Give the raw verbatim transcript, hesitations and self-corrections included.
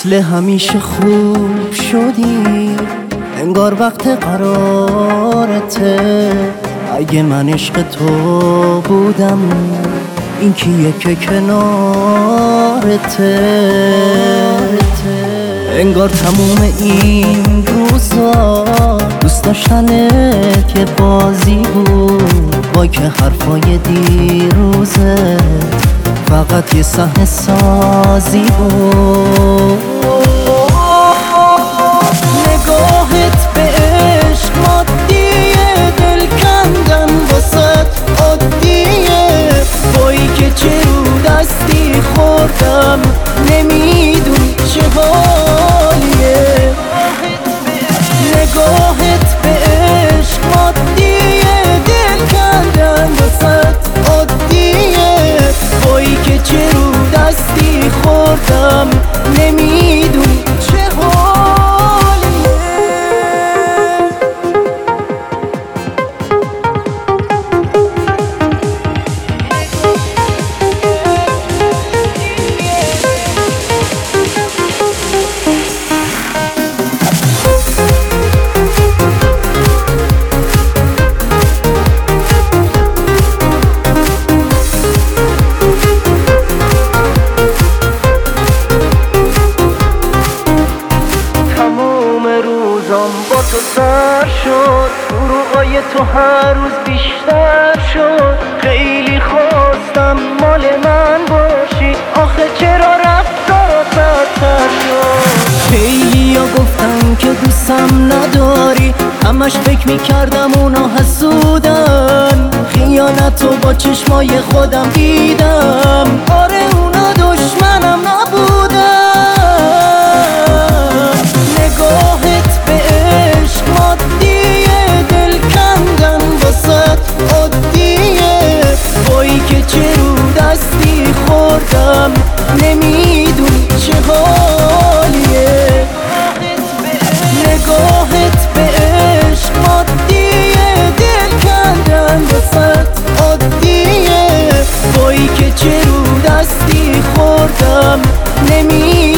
مثل همیشه خوب شدی، انگار وقت قرارته. اگه من عشق تو بودم این کیه که کنارته؟ انگار تموم این روزا دوست داشتنه که بازی بود، وای که حرفای دیروزت فقط یه صحنه سازی بود. نگاهت به عشق مادیه، دل کندن واسه عادیه، وای که چه رو دستی خوردم نمیدونی چه حالیه. نگاهت به عشق مادیه، دل کندن واسه عادیه، وای که چه رو دستی خوردم نمیدونی چه حالیه. با تو سر شد، دروغای تو هر روز بیشتر شد. خیلی خواستم مال من باشی، آخه چرا رفتارات بدتر شد؟ خیلی ها گفتن که دوستم نداری، همش فکر میکردم اونا حسودن. خیانتو با چشمای خودم دیدم، آره اونا دشمنم نبودن. نگاهت به عشق مادیه، دل کندن واسه عادیه، وای که چه رو دستی خوردم نمیدونی چه حالیه. نگاهت به عشق مادیه، دل کندن واسه عادیه، وای که چه رو دستی خوردم نمیدونی